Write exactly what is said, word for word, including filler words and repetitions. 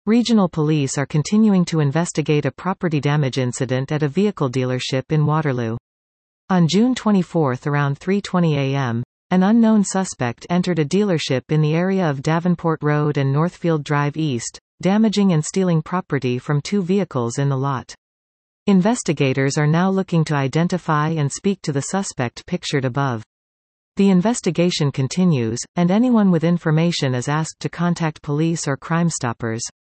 Regional police are continuing to investigate a property damage incident at a vehicle dealership in Waterloo. On June twenty-fourth around three twenty a m, an unknown suspect entered a dealership in the area of Davenport Road and Northfield Drive East, damaging and stealing property from two vehicles in the lot. Investigators are now looking to identify and speak to the suspect pictured above. The investigation continues, and anyone with information is asked to contact police or Crime Stoppers.